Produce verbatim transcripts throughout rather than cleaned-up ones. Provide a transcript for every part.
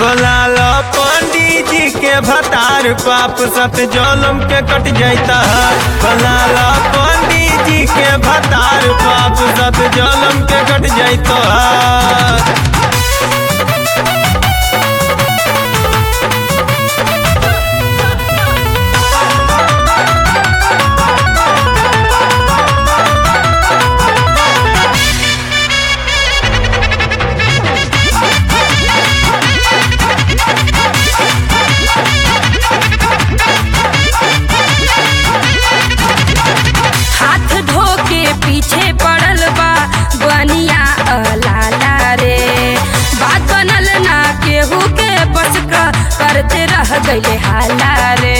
बोला लो पंडित जी के भतार पाप सत जलम के कट जाता है। बोला लो पंडित जी के भतार पाप सत जलम के कट जाता है। पीछे पड़ल बा बनिया लाला रे, बात बनल ना केहू के बस का करते रह गए हाला रे।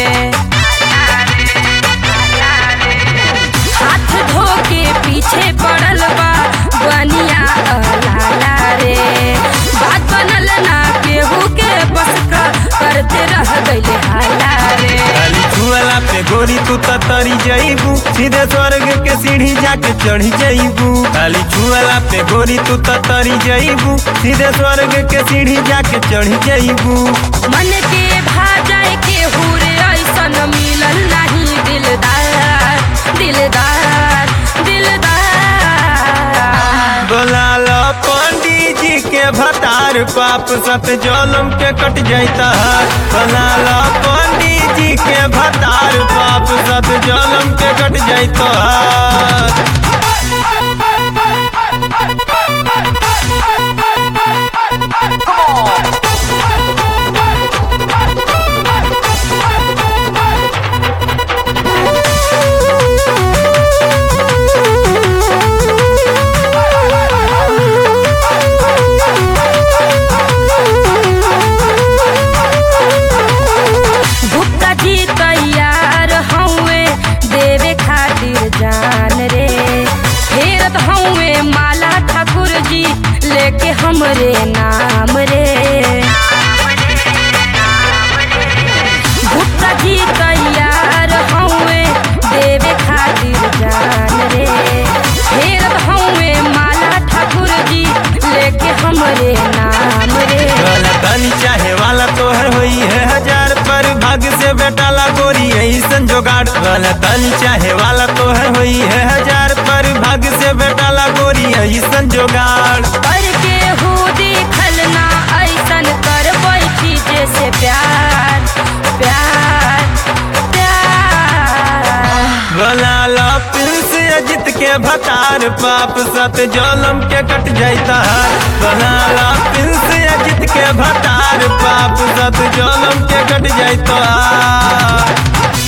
हाथ धो के पीछे पड़ल बा बनिया लाला रे, बात बनल ना केहू के बस का करते रह गए हाला रे। छुअला पे गोरी तू तरी जाइबू, सीधे स्वर्ग के सीढ़ी जाके चढ़ी जाइबू। खाली छुअला पे गोरी तू तरी जाइबू, सीधे स्वर्ग के सीढ़ी जाके चढ़ी जाइबू। मन के भा जाए के हुरे ऐसन मिलल नहीं दिलदार दिलदार दिलदार। बोला लो पंडित जी के भतार पाप सत जलम के कट जाता है। बोला लो पंडित जी के भतार पाप सत जलम के कट जाता है। तैयार हउए देवे खातिर जान रे, फेरत हउए माला ठाकुर जी लेके हमरे नाम रे। भुट्टा जी तैयार हउए देवे खातिर जान रे, फेरत हउए माला ठाकुर जी लेके हमरे नाम रे। तनी चाहे वाला तोहर होई है हजार, पर भाग्य से बेटाला गोरी ऐसन जोगाड़ वाला। तनी चाहे वाला तोहर होई है हजार, पर भाग्य से बेटाला गोरी ऐसन जोगाड़। पर के हो देखल ना ऐसन कर बैठी जैसे प्यार प्यार प्यार। बोला लो प्रिंस अजित के भतार पाप सत जलम के कट जाता है। बोला लो प्रिंस अजित के भतार पाप सत जलम के कट जाता है।